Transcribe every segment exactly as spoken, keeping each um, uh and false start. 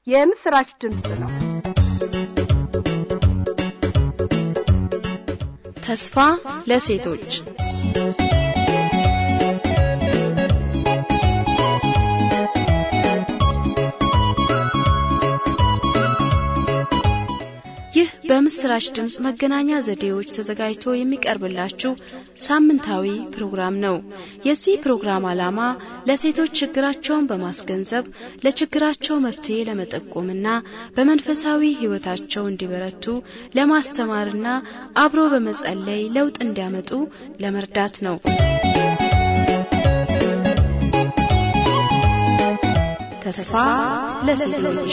የምስራች ድምጽ ነው። ተስፋ ለሴቶች ይህ በምስራች ድምጽ መገናኛ ዘዴዎች ተዘጋጅቶ የሚቀርብላችሁ ሳምንታዊ ፕሮግራም ነው። የዚህ ፕሮግራም ዓላማ ለሴቶች ችግራቸውን በማስገንዘብ ለችግራቸው መፍትሄ ለመጠቆምና በመንፈሳዊ ሕይወታቸው እንዲበረቱ ለማስተማርና አብሮ በመጸለይ ለውጥ እንዲያመጡ ለመርዳት ነው። ተስፋ ለሴቶች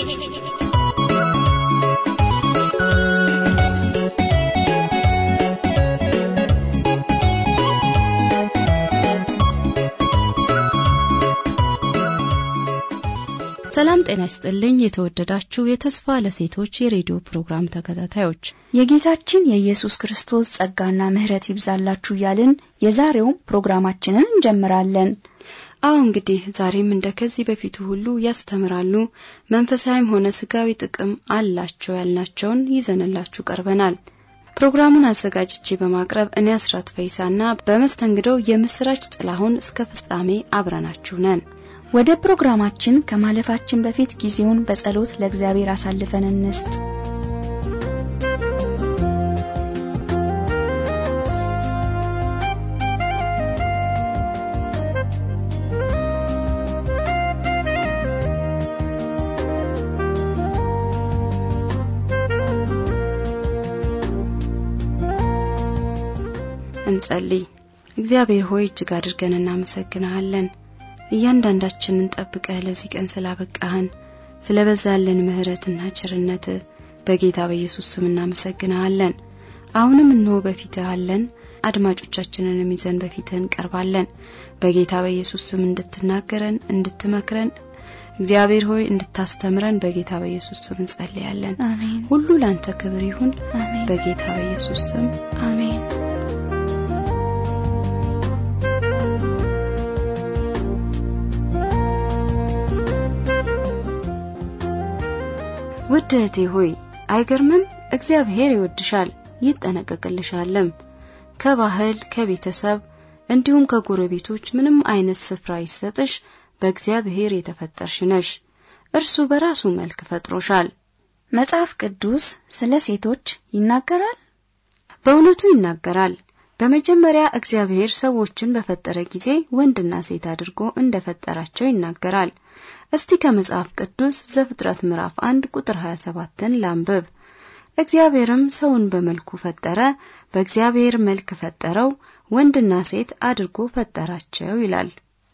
ሰላም ጤና ይስጥልኝ። የተወደዳችሁ የተስፋ ለሴቶች የሬዲዮ ፕሮግራም ተከታታዮች የጌታችን የኢየሱስ ክርስቶስ ጸጋና ምሕረት ይብዛላችሁ ያልን የዛሬው ፕሮግራማችንን እንጀምራለን። አዎ እንግዲህ ዛሬም እንደከዚህ በፊቱ ሁሉ ያስተምራሉ፣ መንፈሳዊም ሆነ ስጋዊ ጥቅም አላቸው ያልናቸውን ይዘንላችሁ ቀርበናል። ፕሮግራሙን አዘጋጅቼ በማቅረብ እኔ አስራት ፈይሳና በመስተንግዶው የምስራች ጥላሁን እስከ ፍጻሜ አብረናችሁ ነን። ወደ ፕሮግራማችን ከማለፋችን በፊት ጊዜውን በጸሎት ለእግዚአብሔር አሳልፈን እንስጥ። እንጸልይ። እግዚአብሔር ሆይ እጅግ አድርገን እናመሰግናለን። እያንዳንዳችንን ጠብቀህ ለዚህ ቀን ስላበቃህን ስለበዛልን ምሕረትና ቸርነት በጌታ በኢየሱስ ስም እናመሰግናለን። አሁንም እንሆ በፊትህ አለን። አድማጮቻችንንም ይዘን በፊትህ እንቀርባለን። በጌታ በኢየሱስ ስም እንድትናገረን እንድትመክረን እግዚአብሔር ሆይ እንድታስተምረን በጌታ በኢየሱስ ስም እንጸልያለን። አሜን። ሁሉ ላንተ ክብር ይሁን። አሜን። በጌታ በኢየሱስ ስም አሜን። ውድቴ ሆይ አይገርምም? እግዚአብሔር ይወድሻል ይጠነቀቅልሻልም። ከባህል ከቤተሰብ እንዲሁም ከጎረቤቶች ምንም አይነት ስፍራ ይሰጥሽ በእግዚአብሔር የተፈጠርሽ ነሽ። እርሱ በራሱ መልክ ፈጥሮሻል። መጽሐፍ ቅዱስ ስለ ሴቶች ይናገራል። በእውነቱ ይናገራል። በመጀመሪያ እግዚአብሔር ሰዎችን በፈጠረ ጊዜ ወንድና ሴት አድርጎ እንደፈጠራቸው ይናገራል። እስቲ ከመጽሐፍ ቅዱስ ዘፍጥረት ምዕራፍ አንድ ቁጥር ሃያ ሰባትን ላንብብ። እግዚአብሔርም ሰውን በመልኩ ፈጠረ፣ በእግዚአብሔር መልክ ፈጠረው፣ ወንድና ሴት አድርጎ ፈጠራቸው ይላል።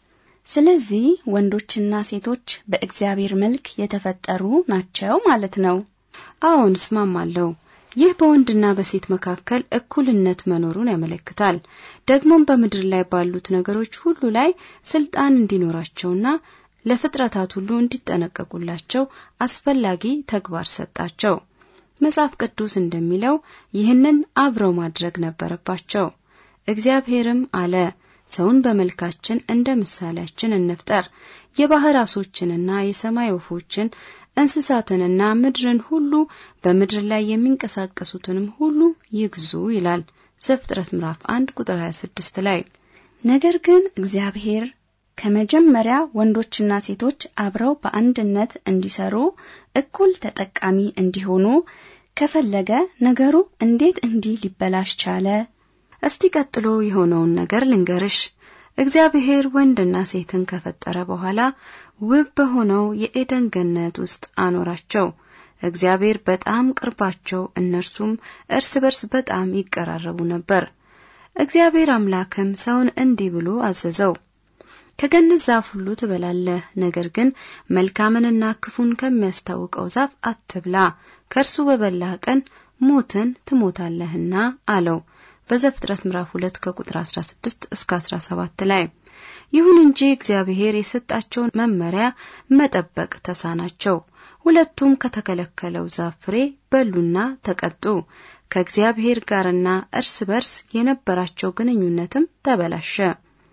ስለዚህ ወንዶችና ሴቶች በእግዚአብሔር መልክ የተፈጠሩ ናቸው ማለት ነው። አዎን እስማማለሁ። ይህ በወንድና በሴት መካከል እኩልነት መኖሩን ያመለክታል። ደግሞም በምድር ላይ ባሉት ነገሮች ሁሉ ላይ ስልጣን እንዲኖራቸውና ለፍጥረታት ሁሉ እንዲጠነቀቁላቸው አስፈላጊ ተግባር ሰጣቸው። መጽሐፍ ቅዱስ እንደሚለው ይህንን አብረው ማድረግ ነበረባቸው። እግዚአብሔርም አለ፣ ሰውን በመልካችን እንደ ምሳሌያችን እንፍጠር፣ የባህር ዓሦችንና የሰማይ ወፎችን እንስሳትንና ምድርን ሁሉ በምድር ላይ የሚንቀሳቀሱትንም ሁሉ ይግዙ ይላል ዘፍጥረት ምዕራፍ አንድ ቁጥር ሃያ ስድስት ላይ። ነገር ግን እግዚአብሔር ከመጀመሪያ ወንዶችና ሴቶች አብረው በአንድነት እንዲሰሩ እኩል ተጠቃሚ እንዲሆኑ ከፈለገ ነገሩ እንዴት እንዲህ ሊበላሽ ቻለ? እስቲ ቀጥሎ የሆነውን ነገር ልንገርሽ። እግዚአብሔር ወንድና ሴትን ከፈጠረ በኋላ ውብ በሆነው የኤደን ገነት ውስጥ አኖራቸው። እግዚአብሔር በጣም ቅርባቸው፣ እነርሱም እርስ በርስ በጣም ይቀራረቡ ነበር። እግዚአብሔር አምላክም ሰውን እንዲህ ብሎ አዘዘው፣ ከገነት ዛፍ ሁሉ ትበላለህ፣ ነገር ግን መልካምንና ክፉን ከሚያስታውቀው ዛፍ አትብላ፣ ከእርሱ በበላህ ቀን ሞትን ትሞታለህና አለው በዘፍጥረት ምዕራፍ ሁለት ከቁጥር አስራ ስድስት እስከ አስራ ሰባት ላይ። ይሁን እንጂ እግዚአብሔር የሰጣቸውን መመሪያ መጠበቅ ተሳናቸው። ሁለቱም ከተከለከለው ዛፍ ፍሬ በሉና ተቀጡ። ከእግዚአብሔር ጋርና እርስ በርስ የነበራቸው ግንኙነትም ተበላሸ።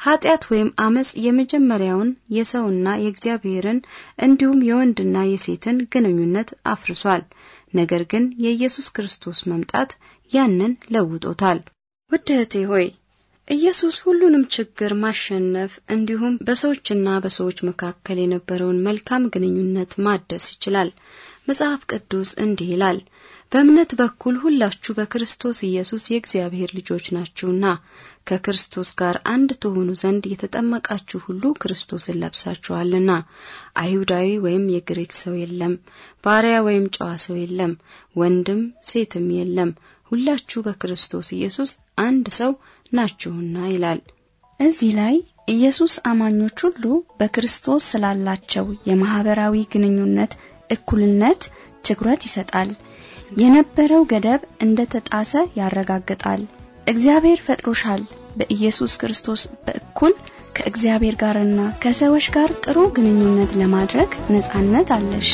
ኃጢአት ወይም አመጽ የመጀመሪያውን የሰውና የእግዚአብሔርን እንዲሁም የወንድና የሴትን ግንኙነት አፍርሷል። ነገር ግን የኢየሱስ ክርስቶስ መምጣት ያንን ለውጦታል። ውድ እህቴ ሆይ ኢየሱስ ሁሉንም ችግር ማሸነፍ እንዲሁም በሰዎችና በሰዎች መካከል የነበረውን መልካም ግንኙነት ማደስ ይችላል። መጽሐፍ ቅዱስ እንዲህ ይላል፣ በእምነት በኩል ሁላችሁ በክርስቶስ ኢየሱስ የእግዚአብሔር ልጆች ናችሁና ከክርስቶስ ጋር አንድ ትሆኑ ዘንድ የተጠመቃችሁ ሁሉ ክርስቶስን ለብሳችኋልና። አይሁዳዊ ወይም የግሪክ ሰው የለም፣ ባሪያ ወይም ጨዋ ሰው የለም፣ ወንድም ሴትም የለም፣ ሁላችሁ በክርስቶስ ኢየሱስ አንድ ሰው ናችሁና ይላል። እዚህ ላይ ኢየሱስ አማኞች ሁሉ በክርስቶስ ስላላቸው የማህበራዊ ግንኙነት እኩልነት ትኩረት ይሰጣል። የነበረው ገደብ እንደተጣሰ ያረጋግጣል። እግዚአብሔር ፈጥሮሻል። በኢየሱስ ክርስቶስ በእኩል ከእግዚአብሔር ጋርና ከሰዎች ጋር ጥሩ ግንኙነት ለማድረግ ነጻነት አለሽ።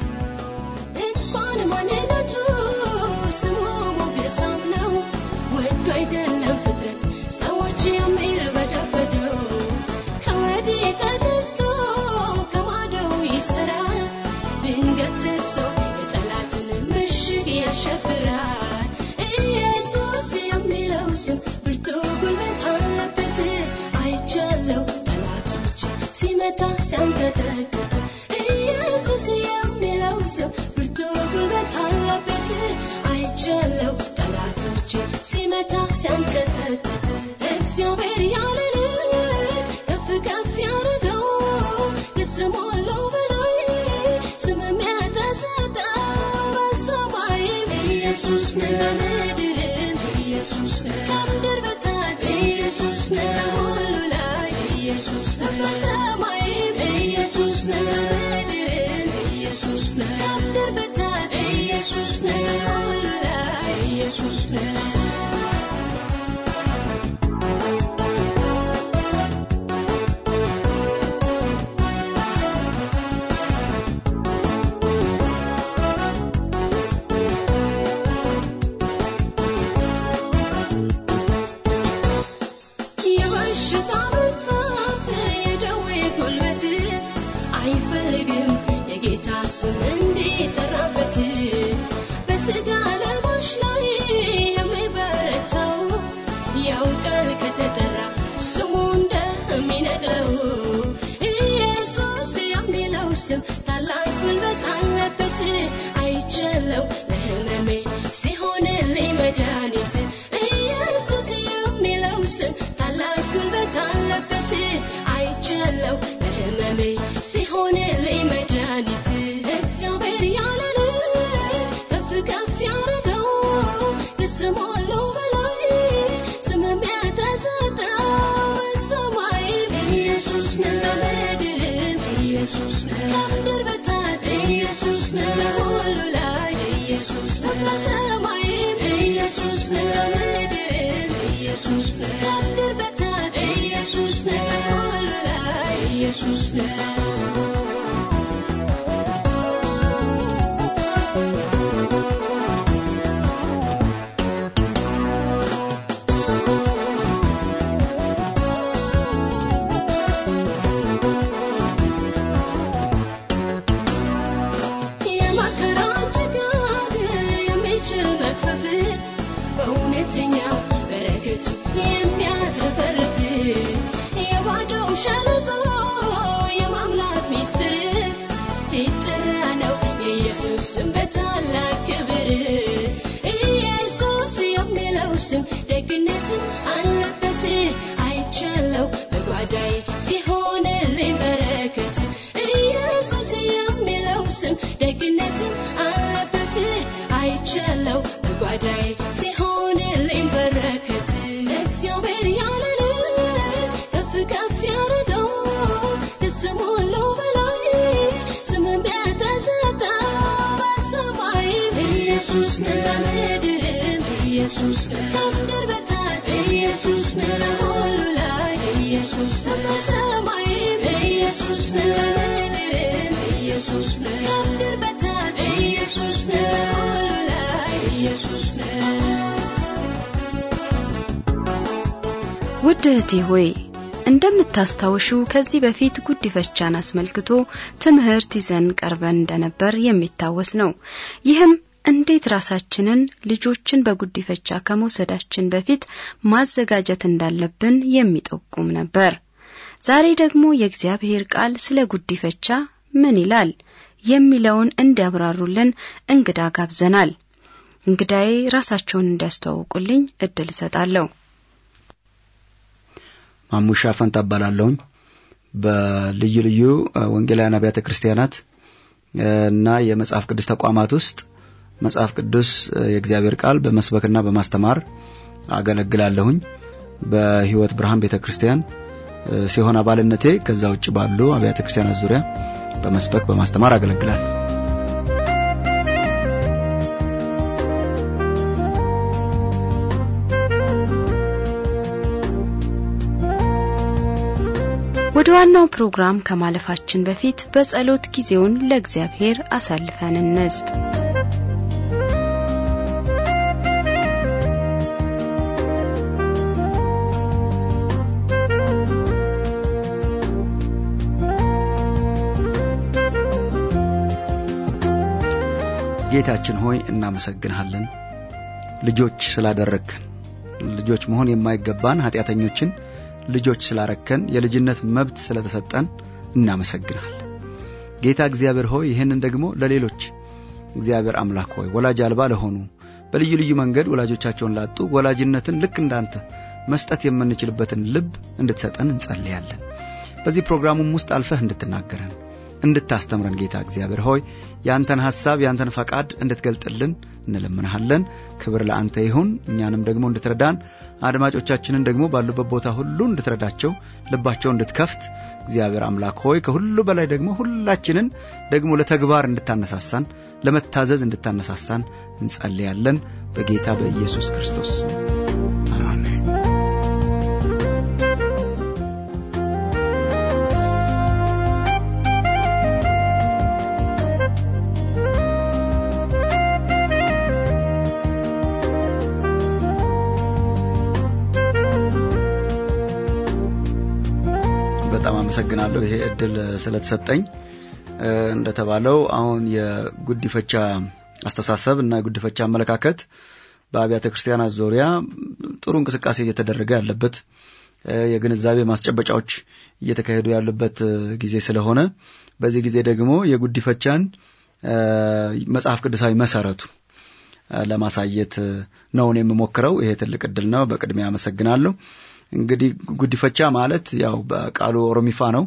ኢየሱስ የሚለው ስም ብርቱ ጉልበት አለበት። አይቻለው ጠላቶቼ ሲመታ ሲያንቀጠቅጥ እግዚአብሔር ያለን ከፍ ከፍ ያደርገው ከስሙ ሁሉ በላይ ስምም የተሰጠው በሰማይ ኢየሱስ ነው። በምድር ኢየሱስ ነው፣ ከምድር በታች ኢየሱስ ነው፣ ሁሉ ላይ ኢየሱስ ነው፣ በሰማይ ኢየሱስ ነው፣ በምድር ኢየሱስ ነው፣ ከምድር በታች ኢየሱስ ነው፣ ሁሉ ላይ ኢየሱስ ነው። ውድ እህቴ ሆይ እንደምታስታውሹ ከዚህ በፊት ጉዲፈቻን አስመልክቶ ትምህርት ይዘን ቀርበን እንደነበር የሚታወስ ነው። ይህም እንዴት ራሳችንን ልጆችን በጉዲፈቻ ከመውሰዳችን በፊት ማዘጋጀት እንዳለብን የሚጠቁም ነበር። ዛሬ ደግሞ የእግዚአብሔር ቃል ስለ ጉዲፈቻ ምን ይላል የሚለውን እንዲያብራሩልን እንግዳ ጋብዘናል። እንግዳዬ ራሳቸውን እንዲያስተዋውቁልኝ እድል ሰጣለሁ። ማሙሻ ፈንታ ባላለሁኝ በልዩ ልዩ ወንጌላውያን አብያተ ክርስቲያናት እና የመጽሐፍ ቅዱስ ተቋማት ውስጥ መጽሐፍ ቅዱስ የእግዚአብሔር ቃል በመስበክና በማስተማር አገለግላለሁኝ። በሕይወት ብርሃን ቤተክርስቲያን ሲሆን አባልነቴ ከዛ ውጭ ባሉ አብያተ ክርስቲያናት ዙሪያ በመስበክ በማስተማር አገለግላለሁ። ወደ ዋናው ፕሮግራም ከማለፋችን በፊት በጸሎት ጊዜውን ለእግዚአብሔር አሳልፈን እንስጥ። ጌታችን ሆይ እናመሰግንሃለን ልጆች ስላደረግከን፣ ልጆች መሆን የማይገባን ኃጢያተኞችን ልጆች ስላረከን፣ የልጅነት መብት ስለተሰጠን እናመሰግናለን። ጌታ እግዚአብሔር ሆይ ይሄንን ደግሞ ለሌሎች እግዚአብሔር አምላክ ሆይ ወላጅ አልባ ለሆኑ በልዩ ልዩ መንገድ ወላጆቻቸውን ላጡ ወላጅነትን ልክ እንዳንተ መስጠት የምንችልበትን ልብ እንድትሰጠን እንጸልያለን። በዚህ ፕሮግራሙም ውስጥ አልፈህ እንድትናገረን እንድታስተምረን ጌታ እግዚአብሔር ሆይ ያንተን ሐሳብ ያንተን ፈቃድ እንድትገልጥልን እንለምንሃለን። ክብር ለአንተ ይሁን። እኛንም ደግሞ እንድትረዳን አድማጮቻችንን ደግሞ ባሉበት ቦታ ሁሉ እንድትረዳቸው ልባቸው እንድትከፍት እግዚአብሔር አምላክ ሆይ ከሁሉ በላይ ደግሞ ሁላችንን ደግሞ ለተግባር እንድታነሳሳን ለመታዘዝ እንድታነሳሳን እንጸልያለን በጌታ በኢየሱስ ክርስቶስ አሜን። በጣም አመሰግናለሁ ይሄ እድል ስለተሰጠኝ። እንደተባለው አሁን የጉዲፈቻ አስተሳሰብ እና ጉዲፈቻ አመለካከት በአብያተ ክርስቲያናት ዙሪያ ጥሩ እንቅስቃሴ እየተደረገ ያለበት የግንዛቤ ማስጨበጫዎች እየተካሄዱ ያሉበት ጊዜ ስለሆነ በዚህ ጊዜ ደግሞ የጉዲፈቻን መጽሐፍ ቅዱሳዊ መሰረቱ ለማሳየት ነው እኔ የምሞክረው። ይሄ ትልቅ እድል ነው። በቅድሚያ አመሰግናለሁ። እንግዲህ ጉዲፈቻ ማለት ያው በቃሉ ኦሮሚፋ ነው።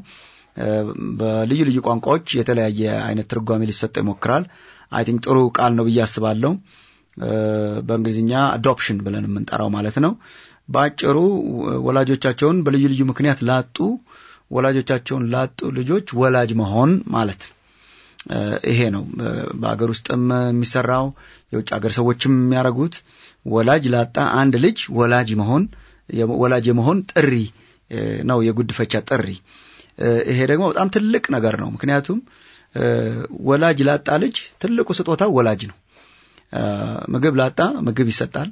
በልዩ ልዩ ቋንቋዎች የተለያየ አይነት ትርጓሜ ሊሰጠው ይሞክራል። አይ ቲንክ ጥሩ ቃል ነው ብዬ አስባለሁ። በእንግሊዝኛ አዶፕሽን ብለን የምንጠራው ማለት ነው። ባጭሩ ወላጆቻቸውን በልዩ ልዩ ምክንያት ላጡ ወላጆቻቸውን ላጡ ልጆች ወላጅ መሆን ማለት ነው። ይሄ ነው በአገር ውስጥም የሚሰራው የውጭ ሀገር ሰዎችም የሚያረጉት ወላጅ ላጣ አንድ ልጅ ወላጅ መሆን የወላጅ የመሆን ጥሪ ነው የጉዲፈቻ ጥሪ። ይሄ ደግሞ በጣም ትልቅ ነገር ነው። ምክንያቱም ወላጅ ላጣ ልጅ ትልቁ ስጦታው ወላጅ ነው። ምግብ ላጣ ምግብ ይሰጣል።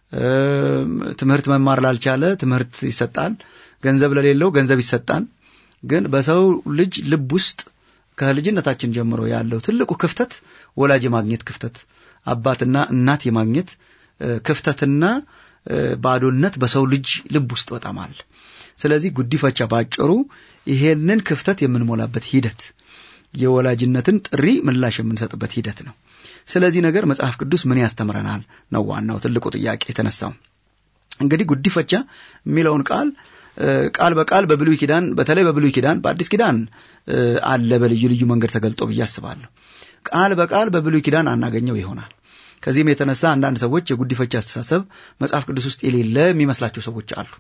ትምህርት መማር ላልቻለ ትምህርት ይሰጣል። ገንዘብ ለሌለው ገንዘብ ይሰጣል። ግን በሰው ልጅ ልብ ውስጥ ከልጅነታችን ጀምሮ ያለው ትልቁ ክፍተት ወላጅ የማግኘት ክፍተት፣ አባትና እናት የማግኘት ክፍተትና ባዶነት በሰው ልጅ ልብ ውስጥ በጣም አለ። ስለዚህ ጉዲፈቻ ባጭሩ ይሄንን ክፍተት የምንሞላበት ሂደት፣ የወላጅነትን ጥሪ ምላሽ የምንሰጥበት ሂደት ነው። ስለዚህ ነገር መጽሐፍ ቅዱስ ምን ያስተምረናል ነው ዋናው ትልቁ ጥያቄ የተነሳው። እንግዲህ ጉዲፈቻ የሚለውን ቃል ቃል በቃል በብሉይ ኪዳን በተለይ በብሉይ ኪዳን በአዲስ ኪዳን አለ በልዩ ልዩ መንገድ ተገልጦ በያስባለሁ። ቃል በቃል በብሉይ ኪዳን አናገኘው ይሆናል። ከዚህም የተነሳ አንዳንድ ሰዎች የጉዲፈቻ አስተሳሰብ መጽሐፍ ቅዱስ ውስጥ የሌለ የሚመስላቸው ሰዎች አሉ።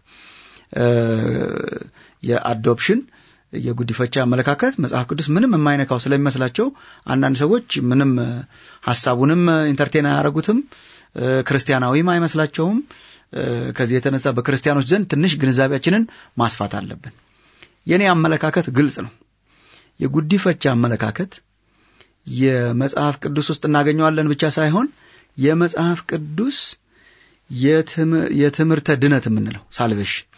የአዶፕሽን የጉዲፈቻ አመለካከት መጽሐፍ ቅዱስ ምንም የማይነካው ስለሚመስላቸው አንዳንድ ሰዎች ምንም ሐሳቡንም ኢንተርቴን አያረጉትም፣ ክርስቲያናዊም አይመስላቸውም። ከዚህ የተነሳ በክርስቲያኖች ዘንድ ትንሽ ግንዛቤያችንን ማስፋት አለብን። የኔ አመለካከት ግልጽ ነው። የጉዲፈቻ አመለካከት የመጽሐፍ ቅዱስ ውስጥ እናገኘዋለን ብቻ ሳይሆን የመጽሐፍ ቅዱስ የትምህርተ ድነት የምንለው ሳልቬሽን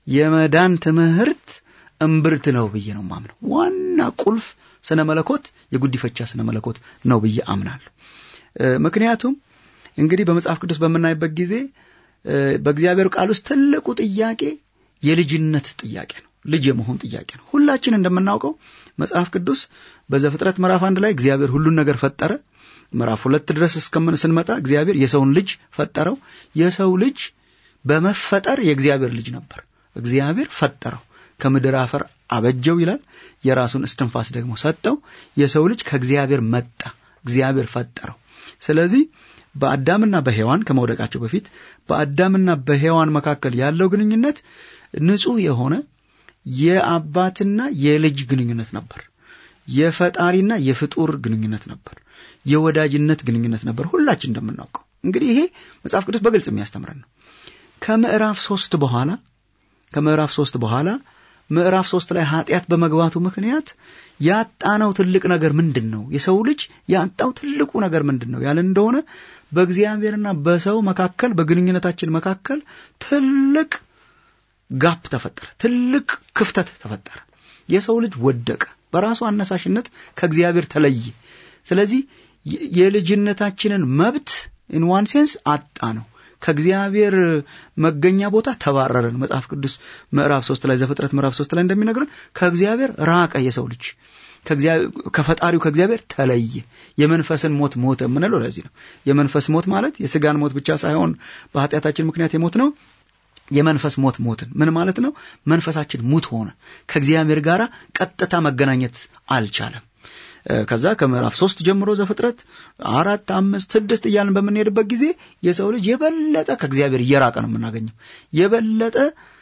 የመዳን ትምህርት እምብርት ነው ብዬ ነው ማምነው። ዋና ቁልፍ ስነ መለኮት የጉዲፈቻ ስነ መለኮት ነው ብዬ አምናለሁ። ምክንያቱም እንግዲህ በመጽሐፍ ቅዱስ በመናይበት ጊዜ በእግዚአብሔር ቃል ውስጥ ትልቁ ጥያቄ የልጅነት ጥያቄ ነው። ልጅ የመሆን ጥያቄ ነው። ሁላችን እንደምናውቀው መጽሐፍ ቅዱስ በዘፍጥረት ምዕራፍ አንድ ላይ እግዚአብሔር ሁሉን ነገር ፈጠረ። ምዕራፍ ሁለት ድረስ እስከምን ስንመጣ እግዚአብሔር የሰውን ልጅ ፈጠረው። የሰው ልጅ በመፈጠር የእግዚአብሔር ልጅ ነበር። እግዚአብሔር ፈጠረው፣ ከምድር አፈር አበጀው ይላል። የራሱን እስትንፋስ ደግሞ ሰጠው። የሰው ልጅ ከእግዚአብሔር መጣ፣ እግዚአብሔር ፈጠረው። ስለዚህ በአዳምና በሔዋን ከመውደቃቸው በፊት በአዳምና በሔዋን መካከል ያለው ግንኙነት ንጹህ የሆነ የአባትና የልጅ ግንኙነት ነበር። የፈጣሪና የፍጡር ግንኙነት ነበር። የወዳጅነት ግንኙነት ነበር። ሁላችን እንደምናውቀው እንግዲህ ይሄ መጽሐፍ ቅዱስ በግልጽ የሚያስተምረን ነው። ከምዕራፍ ሶስት በኋላ ከምዕራፍ ሶስት በኋላ ምዕራፍ ሶስት ላይ ኃጢያት በመግባቱ ምክንያት ያጣነው ትልቅ ነገር ምንድነው? የሰው ልጅ ያጣው ትልቁ ነገር ምንድነው ያለ እንደሆነ በእግዚአብሔርና በሰው መካከል በግንኙነታችን መካከል ትልቅ ጋፕ ተፈጠረ። ትልቅ ክፍተት ተፈጠረ። የሰው ልጅ ወደቀ። በራሱ አነሳሽነት ከእግዚአብሔር ተለየ። ስለዚህ የልጅነታችንን መብት in one sense አጣ ነው። ከእግዚአብሔር መገኛ ቦታ ተባረረን። መጽሐፍ ቅዱስ ምዕራፍ ሶስት ላይ ዘፍጥረት ምዕራፍ ሶስት ላይ እንደሚነግረን ከእግዚአብሔር ራቀ የሰው ልጅ። ከእግዚአብሔር ከፈጣሪው ከእግዚአብሔር ተለየ። የመንፈስን ሞት ሞተ ምንለው ለዚህ ነው። የመንፈስ ሞት ማለት የሥጋን ሞት ብቻ ሳይሆን በኃጢአታችን ምክንያት የሞት ነው። የመንፈስ ሞት ሞትን ምን ማለት ነው? መንፈሳችን ሙት ሆነ። ከእግዚአብሔር ጋር ቀጥታ መገናኘት አልቻለም። ከዛ ከምዕራፍ ሶስት ጀምሮ ዘፍጥረት አራት አምስት ስድስት እያልን በመንሄድበት ጊዜ የሰው ልጅ የበለጠ ከእግዚአብሔር እየራቀ ነው የምናገኘው። የበለጠ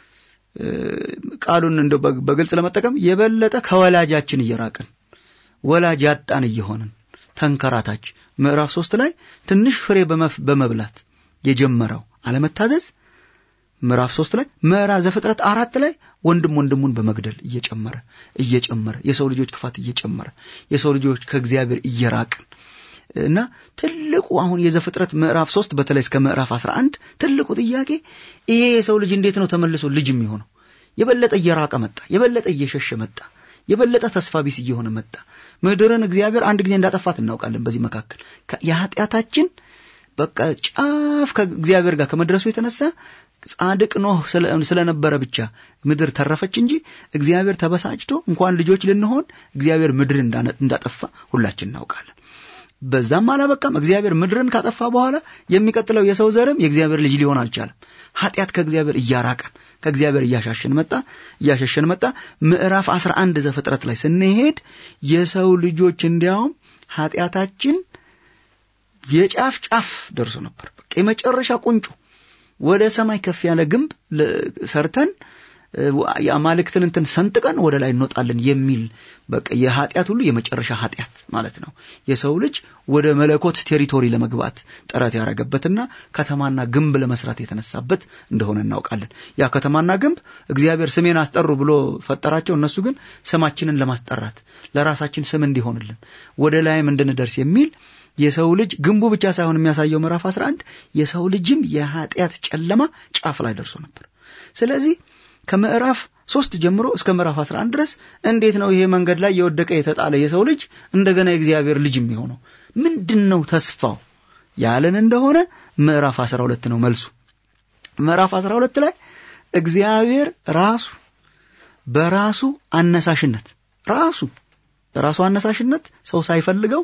ቃሉን እንደው በግልጽ ለመጠቀም የበለጠ ከወላጃችን እየራቀን ወላጅ ያጣን እየሆንን ተንከራታች። ምዕራፍ ሶስት ላይ ትንሽ ፍሬ በመብላት የጀመረው አለመታዘዝ ምዕራፍ ሶስት ላይ ምዕራፍ ዘፍጥረት አራት ላይ ወንድም ወንድሙን በመግደል እየጨመረ እየጨመረ የሰው ልጆች ክፋት እየጨመረ የሰው ልጆች ከእግዚአብሔር እየራቀን እና ትልቁ አሁን የዘፍጥረት ምዕራፍ ሶስት በተለይ እስከ ምዕራፍ አስራ አንድ ትልቁ ጥያቄ ይሄ የሰው ልጅ እንዴት ነው ተመልሶ ልጅ የሚሆነው? የበለጠ እየራቀ መጣ። የበለጠ እየሸሸ መጣ። የበለጠ ተስፋ ቢስ እየሆነ መጣ። ምድርን እግዚአብሔር አንድ ጊዜ እንዳጠፋት እናውቃለን። በዚህ መካከል የኃጢአታችን በቃ ጫፍ ከእግዚአብሔር ጋር ከመድረሱ የተነሳ ጻድቅ ኖህ ስለነበረ ብቻ ምድር ተረፈች እንጂ እግዚአብሔር ተበሳጭቶ እንኳን ልጆች ልንሆን እግዚአብሔር ምድርን እንዳጠፋ ሁላችን እናውቃለን። በዛም አላበቃም። እግዚአብሔር ምድርን ካጠፋ በኋላ የሚቀጥለው የሰው ዘርም የእግዚአብሔር ልጅ ሊሆን አልቻለም። ኃጢአት ከእግዚአብሔር እያራቀን ከእግዚአብሔር እያሻሸን መጣ እያሻሸን መጣ። ምዕራፍ አስራ አንድ ዘፍጥረት ላይ ስንሄድ የሰው ልጆች እንዲያውም ኃጢአታችን የጫፍ ጫፍ ደርሶ ነበር። በቃ የመጨረሻ ቁንጩ ወደ ሰማይ ከፍ ያለ ግንብ ሰርተን የአማልክትን እንትን ሰንጥቀን ወደ ላይ እንወጣለን የሚል በቃ የኃጢአት ሁሉ የመጨረሻ ኃጢአት ማለት ነው። የሰው ልጅ ወደ መለኮት ቴሪቶሪ ለመግባት ጥረት ያረገበትና ከተማና ግንብ ለመስራት የተነሳበት እንደሆነ እናውቃለን። ያ ከተማና ግንብ እግዚአብሔር ስሜን አስጠሩ ብሎ ፈጠራቸው። እነሱ ግን ስማችንን ለማስጠራት ለራሳችን ስም እንዲሆንልን ወደ ላይም እንድንደርስ የሚል የሰው ልጅ ግንቡ ብቻ ሳይሆን የሚያሳየው ምዕራፍ አስራ አንድ የሰው ልጅም የኃጢአት ጨለማ ጫፍ ላይ ደርሶ ነበር። ስለዚህ ከምዕራፍ ሶስት ጀምሮ እስከ ምዕራፍ አስራ አንድ ድረስ እንዴት ነው ይሄ መንገድ ላይ የወደቀ የተጣለ የሰው ልጅ እንደገና የእግዚአብሔር ልጅ የሚሆነው? ምንድነው ተስፋው ያለን እንደሆነ ምዕራፍ አስራ ሁለት ነው መልሱ። ምዕራፍ አስራ ሁለት ላይ እግዚአብሔር ራሱ በራሱ አነሳሽነት ራሱ በራሱ አነሳሽነት ሰው ሳይፈልገው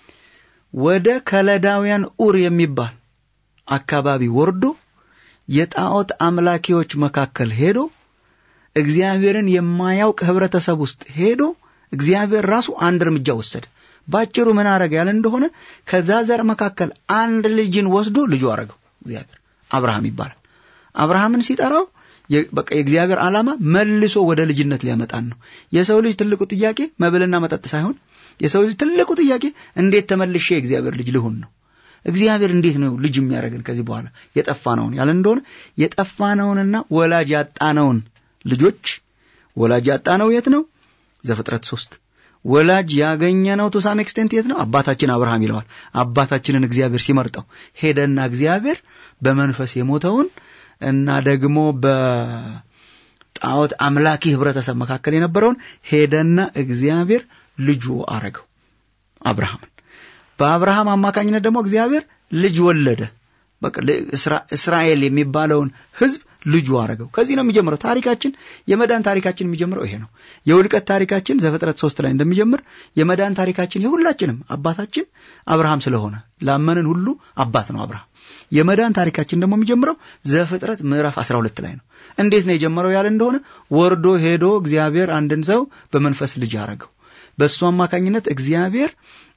ወደ ከለዳውያን ኡር የሚባል አካባቢ ወርዶ የጣዖት አምላኪዎች መካከል ሄዶ እግዚአብሔርን የማያውቅ ህብረተሰብ ውስጥ ሄዶ እግዚአብሔር ራሱ አንድ እርምጃ ወሰደ። ባጭሩ ምን አረገ ያለ እንደሆነ ከዛ ዘር መካከል አንድ ልጅን ወስዶ ልጁ አረገው። እግዚአብሔር አብርሃም ይባላል። አብርሃምን ሲጠራው በቃ የእግዚአብሔር ዓላማ መልሶ ወደ ልጅነት ሊያመጣን ነው። የሰው ልጅ ትልቁ ጥያቄ መብልና መጠጥ ሳይሆን የሰው ልጅ ትልቁ ጥያቄ እንዴት ተመልሼ የእግዚአብሔር ልጅ ልሁን ነው። እግዚአብሔር እንዴት ነው ልጅ የሚያደርገን ከዚህ በኋላ የጠፋነውን ያለ እንደሆነ የጠፋነውንና ወላጅ ያጣነውን ልጆች ወላጅ ያጣነው የት ነው? ዘፍጥረት ሶስት። ወላጅ ያገኘነው to some extent የት ነው? አባታችን አብርሃም ይለዋል። አባታችንን እግዚአብሔር ሲመርጠው ሄደና እግዚአብሔር በመንፈስ የሞተውን እና ደግሞ በ ጣዖት አምላኪ ህብረተሰብ መካከል የነበረውን ሄደና እግዚአብሔር ልጁ አረገው አብርሃምን። በአብርሃም አማካኝነት ደግሞ እግዚአብሔር ልጅ ወለደ። በቃ እስራኤል የሚባለውን ህዝብ ልጁ አረገው። ከዚህ ነው የሚጀምረው ታሪካችን። የመዳን ታሪካችን የሚጀምረው ይሄ ነው። የውልቀት ታሪካችን ዘፍጥረት ሶስት ላይ እንደሚጀምር የመዳን ታሪካችን የሁላችንም አባታችን አብርሃም ስለሆነ ላመንን ሁሉ አባት ነው አብርሃም። የመዳን ታሪካችን ደግሞ የሚጀምረው ዘፍጥረት ምዕራፍ አስራ ሁለት ላይ ነው። እንዴት ነው የጀመረው ያለ እንደሆነ ወርዶ ሄዶ እግዚአብሔር አንድን ሰው በመንፈስ ልጅ አረገው። በእሱ አማካኝነት እግዚአብሔር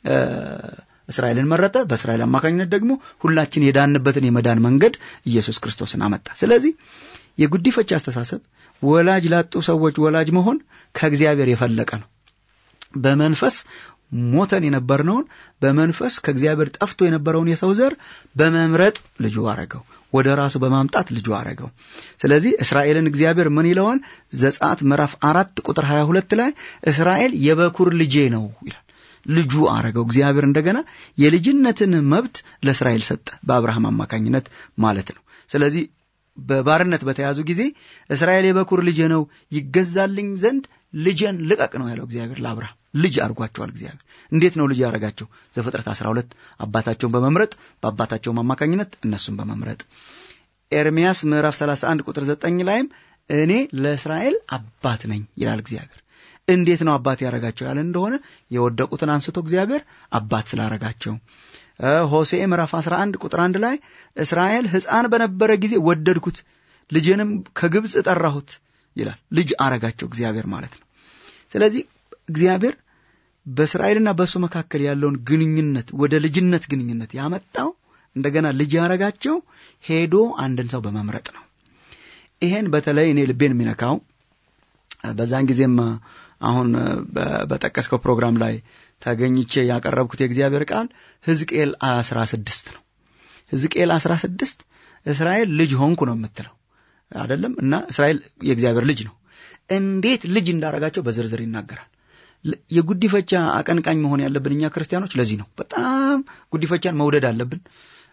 እስራኤልን መረጠ። በእስራኤል አማካኝነት ደግሞ ሁላችን የዳንበትን የመዳን መንገድ ኢየሱስ ክርስቶስን አመጣ። ስለዚህ የጉዲፈቻ አስተሳሰብ ወላጅ ላጡ ሰዎች ወላጅ መሆን ከእግዚአብሔር የፈለቀ ነው። በመንፈስ ሞተን የነበርነውን በመንፈስ ከእግዚአብሔር ጠፍቶ የነበረውን የሰው ዘር በመምረጥ ልጁ አረገው፣ ወደ ራሱ በማምጣት ልጁ አረገው። ስለዚህ እስራኤልን እግዚአብሔር ምን ይለዋል? ዘጸአት ምዕራፍ አራት ቁጥር ሀያ ሁለት ላይ እስራኤል የበኩር ልጄ ነው ይላል። ልጁ አረገው። እግዚአብሔር እንደገና የልጅነትን መብት ለእስራኤል ሰጠ፣ በአብርሃም አማካኝነት ማለት ነው። ስለዚህ በባርነት በተያዙ ጊዜ እስራኤል የበኩር ልጄ ነው ይገዛልኝ ዘንድ ልጄን ልቀቅ ነው ያለው እግዚአብሔር ለአብርሃም። ልጅ አርጓቸዋል እግዚአብሔር። እንዴት ነው ልጅ ያረጋቸው? ዘፍጥረት አስራ ሁለት አባታቸውን በመምረጥ በአባታቸው አማካኝነት እነሱን በመምረጥ። ኤርምያስ ምዕራፍ ሰላሳ አንድ ቁጥር ዘጠኝ ላይም እኔ ለእስራኤል አባት ነኝ ይላል እግዚአብሔር። እንዴት ነው አባት ያረጋቸው ያለ እንደሆነ የወደቁትን አንስቶ እግዚአብሔር አባት ስላረጋቸው። ሆሴዕ ምዕራፍ አስራ አንድ ቁጥር አንድ ላይ እስራኤል ሕፃን በነበረ ጊዜ ወደድኩት ልጄንም ከግብጽ ጠራሁት ይላል። ልጅ አረጋቸው እግዚአብሔር ማለት ነው። ስለዚህ እግዚአብሔር በእስራኤልና በሱ መካከል ያለውን ግንኙነት ወደ ልጅነት ግንኙነት ያመጣው እንደገና ልጅ ያረጋቸው ሄዶ አንድን ሰው በመምረጥ ነው። ይሄን በተለይ እኔ ልቤን የሚነካው በዛን ጊዜም አሁን በተጠቀስከው ፕሮግራም ላይ ታገኝቼ ያቀረብኩት የእግዚአብሔር ቃል ሕዝቅኤል አስራ ስድስት ነው። ሕዝቅኤል አስራ ስድስት እስራኤል ልጅ ሆንኩ ነው የምትለው አይደለም? እና እስራኤል የእግዚአብሔር ልጅ ነው። እንዴት ልጅ እንዳረጋቸው በዝርዝር ይናገራል። የጉዲፈቻ አቀንቃኝ መሆን ያለብን እኛ ክርስቲያኖች ለዚህ ነው። በጣም ጉዲፈቻን መውደድ አለብን።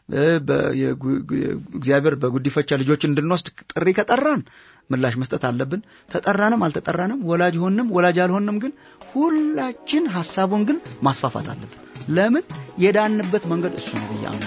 እግዚአብሔር በጉዲፈቻ ልጆች እንድንወስድ ጥሪ ከጠራን ምላሽ መስጠት አለብን። ተጠራንም አልተጠራንም ወላጅ ሆንንም ወላጅ አልሆንንም ግን ሁላችን ሐሳቡን ግን ማስፋፋት አለብን። ለምን? የዳንበት መንገድ እሱ ነው ብያለሁ።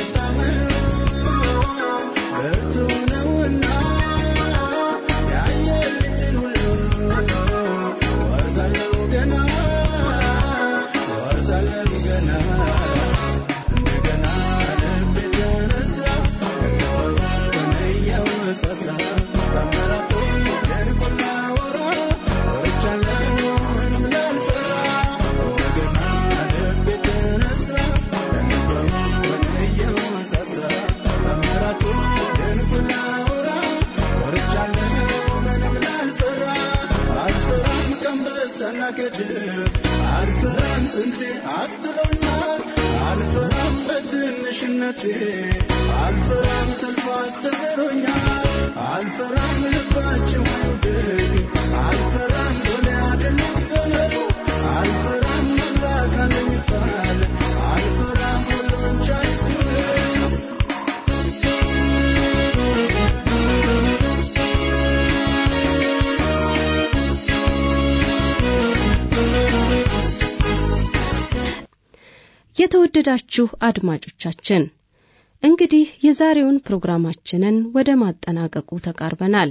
የተወደዳችሁ አድማጮቻችን እንግዲህ የዛሬውን ፕሮግራማችንን ወደ ማጠናቀቁ ተቃርበናል።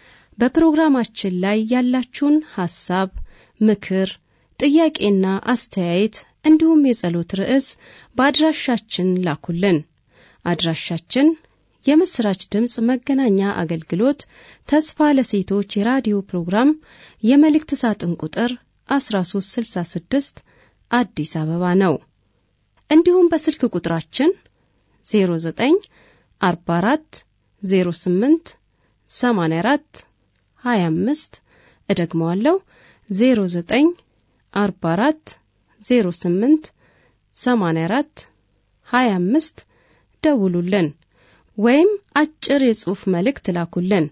በፕሮግራማችን ላይ ያላችሁን ሐሳብ፣ ምክር፣ ጥያቄና አስተያየት እንዲሁም የጸሎት ርዕስ በአድራሻችን ላኩልን። አድራሻችን የምስራች ድምጽ መገናኛ አገልግሎት ተስፋ ለሴቶች የራዲዮ ፕሮግራም የመልእክት ሳጥን ቁጥር አስራ ሶስት ስልሳ ስድስት አዲስ አበባ ነው። እንዲሁም በስልክ ቁጥራችን ዜሮ ዘጠኝ አርባ አራት ዜሮ ስምንት ሰማንያ አራት ሀያ አምስት እደግመዋለሁ ዜሮ ዘጠኝ አርባ አራት ዜሮ ስምንት ሰማንያ አራት ሀያ አምስት ደውሉልን ወይም አጭር የጽሑፍ መልእክት ላኩልን።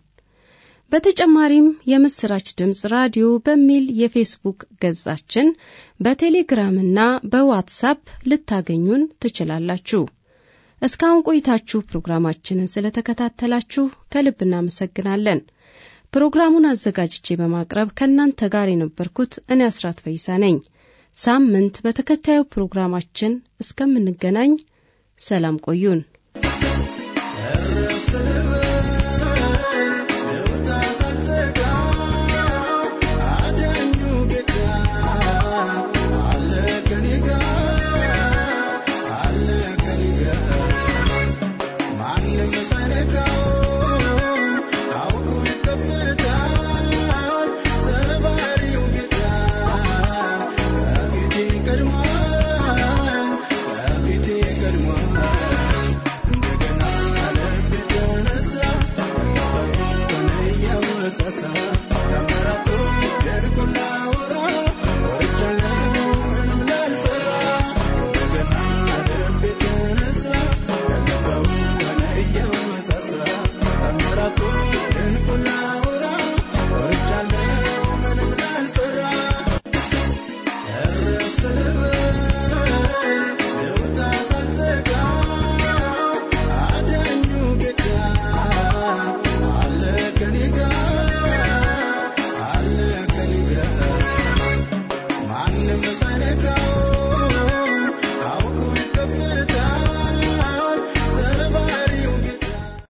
በተጨማሪም የምስራች ድምጽ ራዲዮ በሚል የፌስቡክ ገጻችን በቴሌግራምና በዋትስአፕ ልታገኙን ትችላላችሁ። እስካሁን ቆይታችሁ ፕሮግራማችንን ስለተከታተላችሁ ከልብ እናመሰግናለን። ፕሮግራሙን አዘጋጅቼ በማቅረብ ከናንተ ጋር የነበርኩት እኔ አስራት ፈይሳ ነኝ። ሳምንት በተከታዩ ፕሮግራማችን እስከምንገናኝ ሰላም ቆዩን።